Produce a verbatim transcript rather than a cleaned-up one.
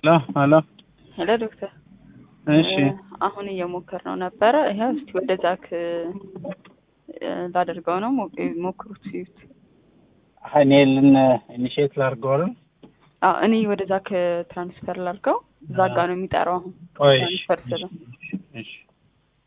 ሄሎ ሄሎ ሄሎ ዶክተር እሺ አሁን እየሞከርነው ነበር። ይሄው እስቲ ወደ ዛክ ላደርገው ነው ሞክሩት ሲዩት ሀኔልን ኢኒሼት ላርገው አዎ እኔ ወደ ዛክ ትራንስፈር ላርገው ዛጋ ነው የሚጠራው አሁን ቆይ ትራንስፈር ስለ እሺ